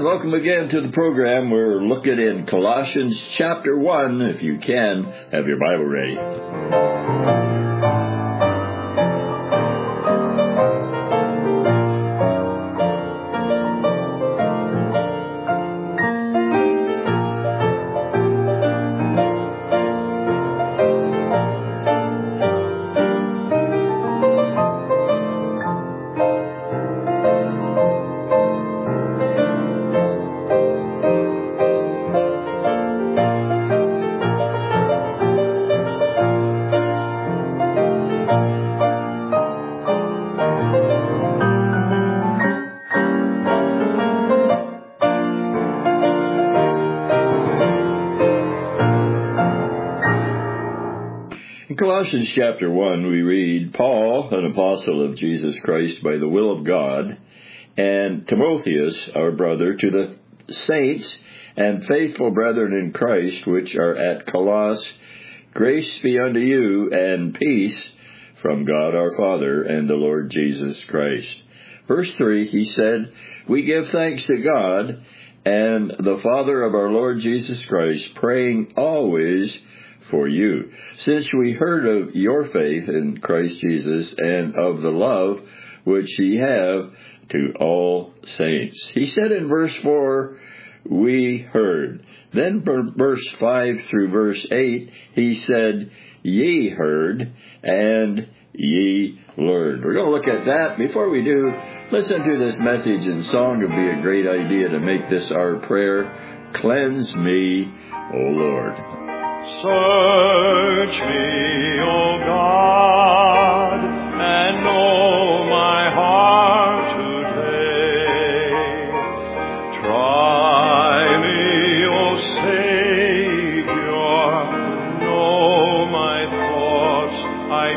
and welcome again to the program. We're looking in Colossians chapter 1. If you can, have your Bible ready. In Colossians chapter 1, we read, Paul, an apostle of Jesus Christ by the will of God, and Timotheus, our brother, to the saints and faithful brethren in Christ, which are at Colossus, grace be unto you, and peace from God our Father and the Lord Jesus Christ. Verse 3, he said, We give thanks to God and the Father of our Lord Jesus Christ, praying always for you, since we heard of your faith in Christ Jesus and of the love which ye have to all saints. He said in verse 4, we heard. Then verse 5 through verse 8, he said, ye heard and ye learned. We're going to look at that. Before we do, listen to this message in song. It would be a great idea to make this our prayer. Cleanse me, O Lord. Search me, O God, and know my heart today. Try me, O Savior, know my thoughts, I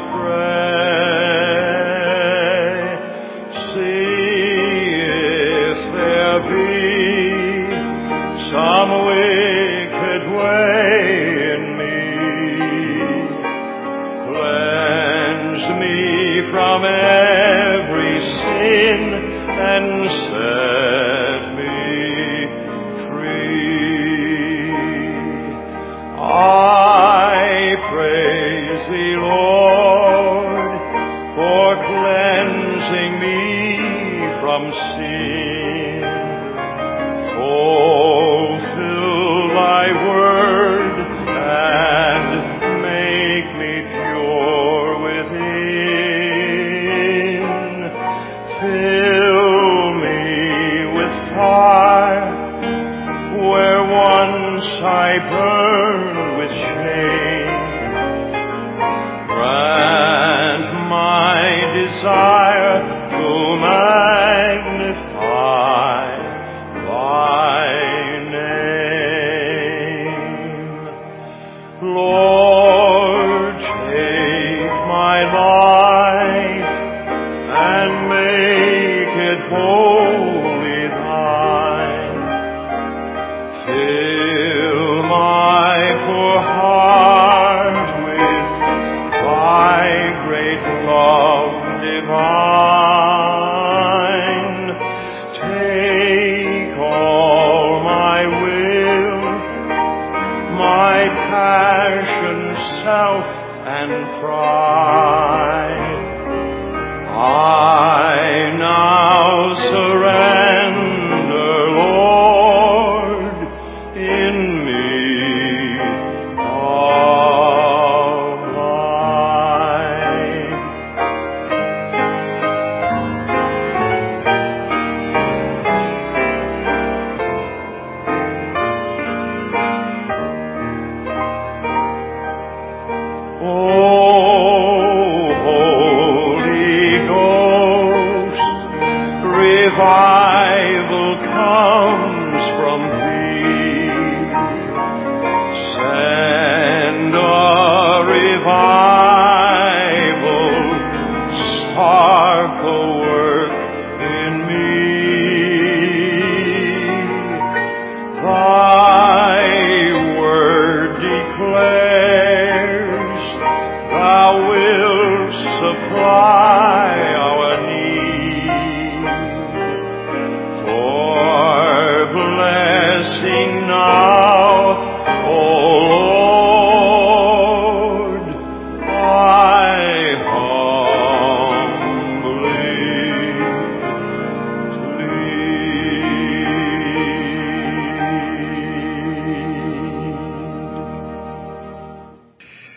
pray. See if there be some wicked way from every sin and set me free. I praise thee, Lord, for cleansing me from sin. Fulfill thy word and make me pure within. Fill me with fire where once I burned with shame. Grant my desire to magnify thy name. Lord, take my life and make it wholly thine. Fill my poor heart with thy great love divine. Take all my will, my passion, self, and pride. I now surrender, Lord, in me all mine. Revival comes from thee. Send a revival, start the work in me. Thy word declares thou wilt supply our need. For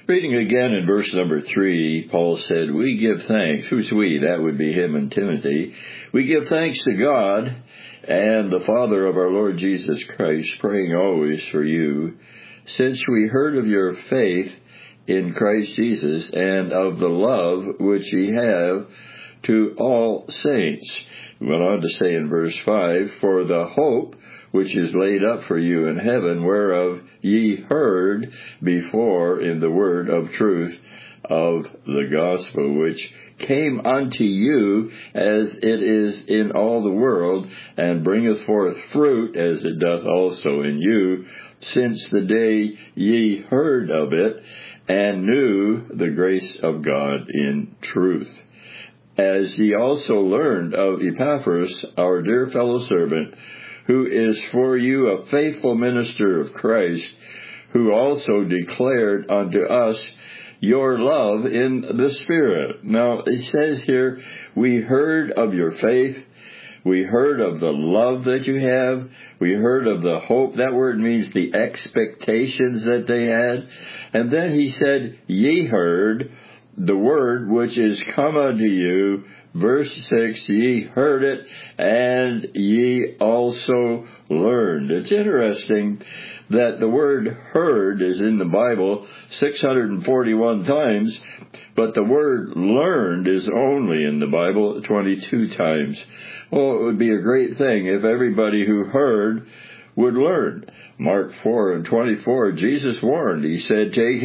Reading again in verse number 3, Paul said, we give thanks. Who's we? That would be him and Timothy. We give thanks to God and the Father of our Lord Jesus Christ, praying always for you, since we heard of your faith in Christ Jesus and of the love which ye have to all saints. He went on to say in verse 5, for the hope which is laid up for you in heaven, whereof ye heard before in the word of truth of the gospel, which came unto you as it is in all the world, and bringeth forth fruit as it doth also in you, since the day ye heard of it, and knew the grace of God in truth. As ye also learned of Epaphras, our dear fellow servant, who is for you a faithful minister of Christ, who also declared unto us your love in the Spirit. Now, it says here, we heard of your faith. We heard of the love that you have. We heard of the hope. That word means the expectations that they had. And then he said, ye heard the word which is come unto you. Verse 6, ye heard it, and ye also learned. It's interesting that the word heard is in the Bible 641 times, but the word learned is only in the Bible 22 times. Well, it would be a great thing if everybody who heard would learn. Mark 4:24, Jesus warned. He said, take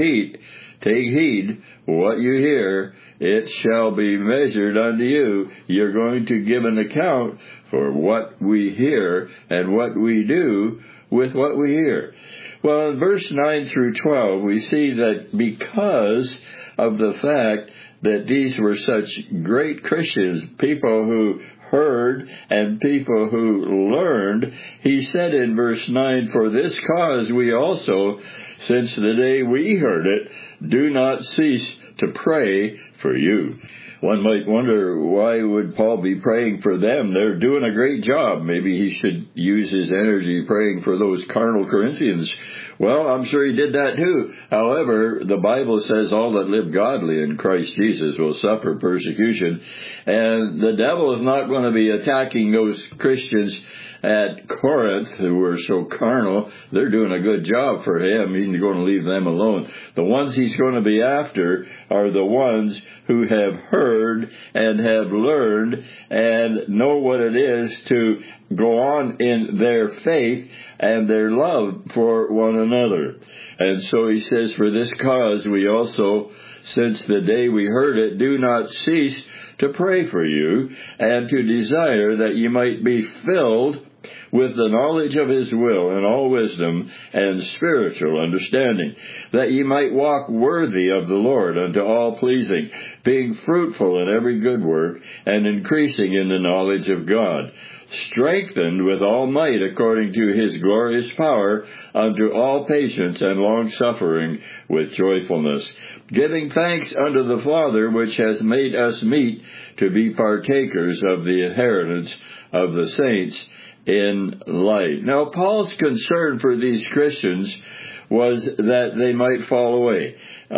heed what you hear, it shall be measured unto you. You're going to give an account for what we hear and what we do with what we hear. Well, in verse 9 through 12, we see that because of the fact that these were such great Christians, people who heard and people who learned, he said in verse 9, for this cause we also, since the day we heard it, do not cease to pray for you. One might wonder, why would Paul be praying for them? They're doing a great job. Maybe he should use his energy praying for those carnal Corinthians. Well, I'm sure he did that too. However, the Bible says all that live godly in Christ Jesus will suffer persecution. And the devil is not going to be attacking those Christians at Corinth who were so carnal. They're doing a good job for him. He's going to leave them alone. The ones he's going to be after are the ones who have heard and have learned and know what it is to go on in their faith and their love for one another. And so he says, for this cause we also, since the day we heard it, do not cease to pray for you and to desire that ye might be filled with the knowledge of his will and all wisdom and spiritual understanding, that ye might walk worthy of the Lord unto all pleasing, being fruitful in every good work, and increasing in the knowledge of God, strengthened with all might according to his glorious power, unto all patience and long-suffering with joyfulness, giving thanks unto the Father, which has made us meet to be partakers of the inheritance of the saints in light. Now, Paul's concern for these Christians was that they might fall away.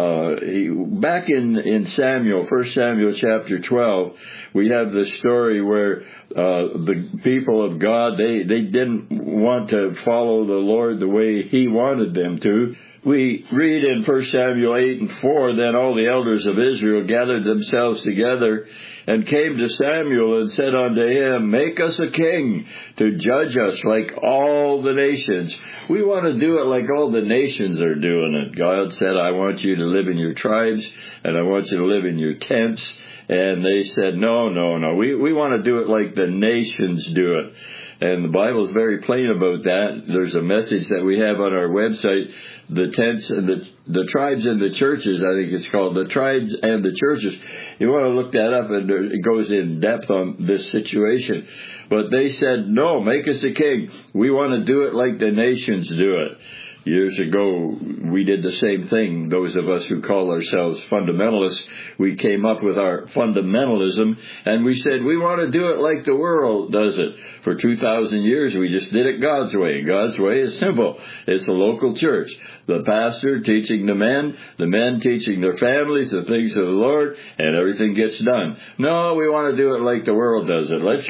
Back in Samuel, 1 Samuel chapter 12, we have the story where the people of God, they didn't want to follow the Lord the way he wanted them to. We read in 1 Samuel 8:4, then all the elders of Israel gathered themselves together and came to Samuel and said unto him, make us a king to judge us like all the nations. We want to do it like all the nations are doing it. God said, I want you to live in your tribes and I want you to live in your tents. And they said, no. We want to do it like the nations do it. And the Bible is very plain about that. There's a message that we have on our website, the tents and the tribes and the churches, I think it's called, the tribes and the churches. You want to look that up, and it goes in depth on this situation. But they said, no, make us a king. We want to do it like the nations do it. Years ago, we did the same thing. Those of us who call ourselves fundamentalists, we came up with our fundamentalism, and we said we want to do it like the world does it. For 2,000 years, we just did it God's way. God's way is simple. It's a local church. The pastor teaching the men teaching their families the things of the Lord, and everything gets done. No, we want to do it like the world does it. Let's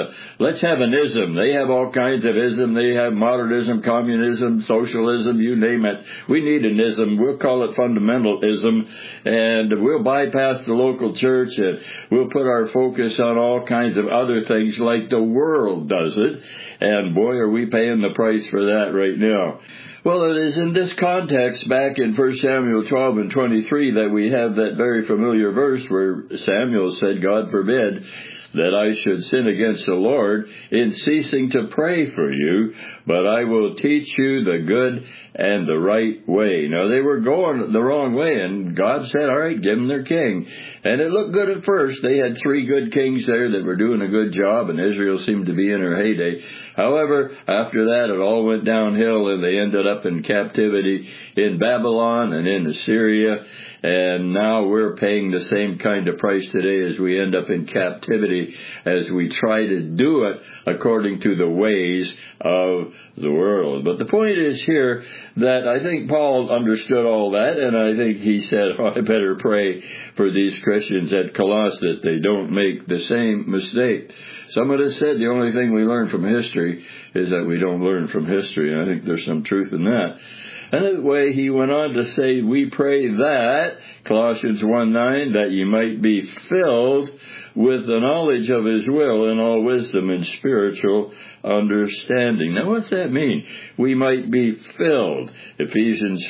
have an ism. They have all kinds of ism. They have modernism, communism, socialism, you name it. We need an ism. We'll call it fundamentalism, and we'll bypass the local church, and we'll put our focus on all kinds of other things like the world does it. And boy, are we paying the price for that right now. Well, it is in this context, back in 1 Samuel 12 and 23, that we have that very familiar verse where Samuel said, God forbid that I should sin against the Lord in ceasing to pray for you, but I will teach you the good and the right way. Now, they were going the wrong way, and God said, all right, give them their king. And it looked good at first. They had 3 good kings there that were doing a good job, and Israel seemed to be in her heyday. However, after that, it all went downhill, and they ended up in captivity in Babylon and in Assyria. And now we're paying the same kind of price today as we end up in captivity as we try to do it according to the ways of the world. But the point is here that I think Paul understood all that, and I think he said, I better pray for these Christians at Colossae that they don't make the same mistake. Someone has said the only thing we learn from history is that we don't learn from history. I think there's some truth in that. Anyway, he went on to say, we pray that, Colossians 1:9, that you might be filled with the knowledge of His will in all wisdom and spiritual understanding. Now, what's that mean? We might be filled. Ephesians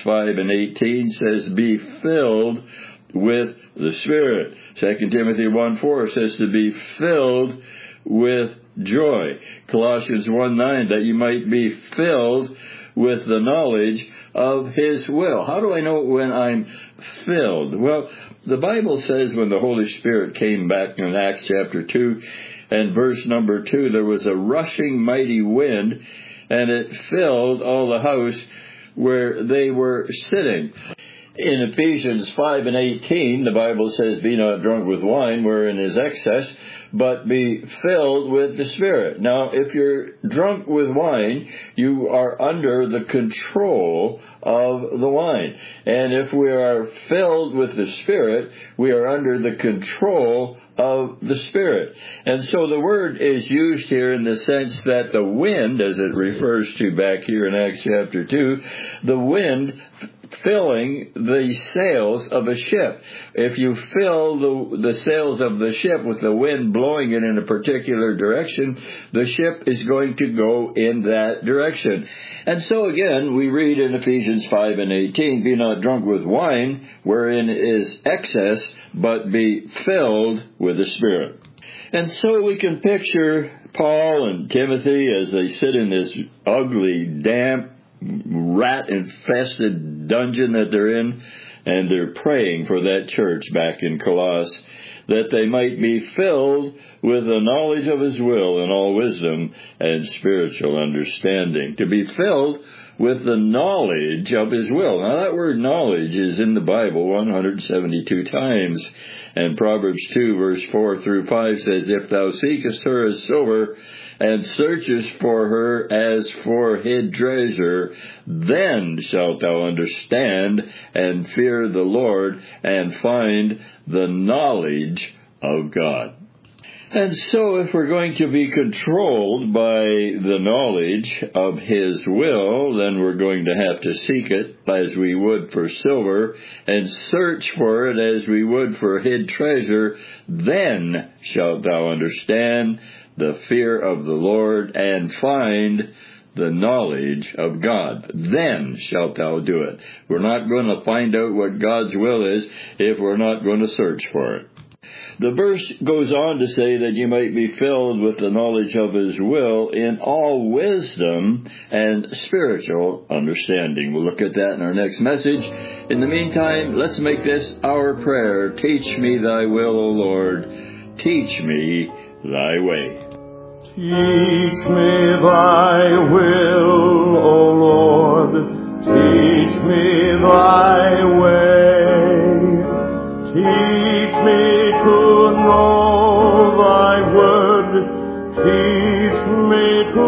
5:18 says, be filled with the Spirit. 2 Timothy 1:4 says to be filled with joy. Colossians 1:9, that you might be filled with the knowledge of His will. How do I know when I'm filled? Well, the Bible says when the Holy Spirit came back in Acts chapter 2 and verse number 2, there was a rushing mighty wind, and it filled all the house where they were sitting. In Ephesians 5:18, the Bible says, be not drunk with wine wherein is excess, but be filled with the Spirit. Now, if you're drunk with wine, you are under the control of the wine. And if we are filled with the Spirit, we are under the control of the Spirit. And so the word is used here in the sense that the wind, as it refers to back here in Acts chapter 2, the wind filling the sails of a ship. If you fill the sails of the ship with the wind blowing it in a particular direction, the ship is going to go in that direction. And so again, we read in Ephesians 5:18, be not drunk with wine, wherein is excess, but be filled with the Spirit. And so we can picture Paul and Timothy as they sit in this ugly, damp, rat-infested dungeon that they're in, and they're praying for that church back in Colossae, that they might be filled with the knowledge of His will in all wisdom and spiritual understanding. To be filled with the knowledge of His will. Now, that word knowledge is in the Bible 172 times. And Proverbs 2, verse 4 through 5 says, if thou seekest her as silver, and searchest for her as for hid treasure, then shalt thou understand and fear the Lord, and find the knowledge of God. And so if we're going to be controlled by the knowledge of His will, then we're going to have to seek it as we would for silver, and search for it as we would for hid treasure. Then shalt thou understand the fear of the Lord, and find the knowledge of God. Then shalt thou do it. We're not going to find out what God's will is if we're not going to search for it. The verse goes on to say that you might be filled with the knowledge of His will in all wisdom and spiritual understanding. We'll look at that in our next message. In the meantime, let's make this our prayer. Teach me thy will, O Lord. Teach me thy way. Teach me thy will, O Lord. Teach me thy way. Teach me to know thy word. Teach me to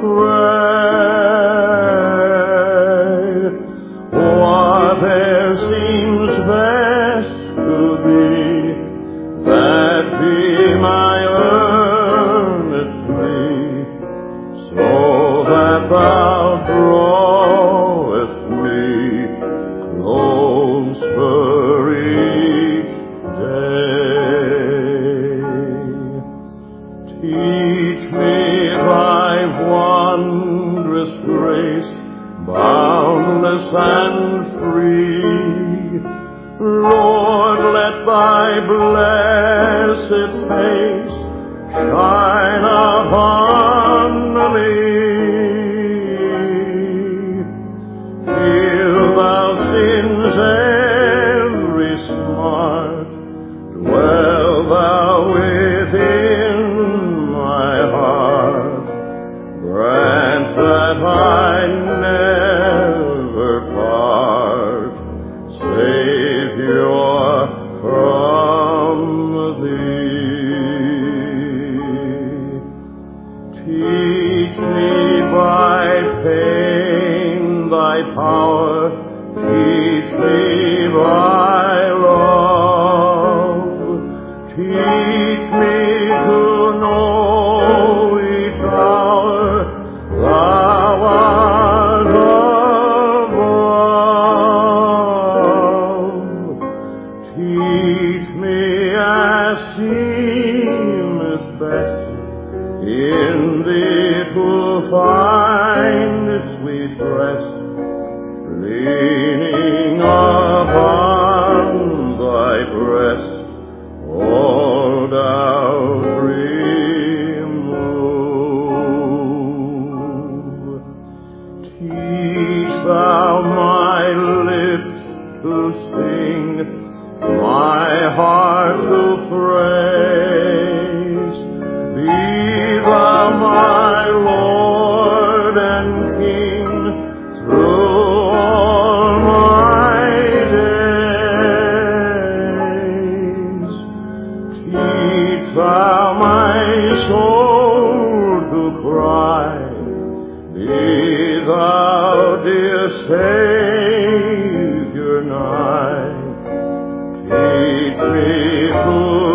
pray. Whatever seems best to thee, that be my earnest plea, so that thou drawest me closer each day. Teach me thy wondrous grace, boundless and free. Lord, let thy blessed face shine upon me. Heal thou sin's every smart, dwell thou within my heart. Grant that I never part, Savior, from thee. Teach me by pain thy power, teach me by love. Teach me to know each hour thou art above. Teach me as seemeth best in thee to find sweet rest, leaning upon thy breast, all doubt remove. Teach thou my lips to sing, my heart to praise. Be thou my Lord and King through all my days. Teach thou my soul to cry, be thou, dear Savior, nigh. Teach me to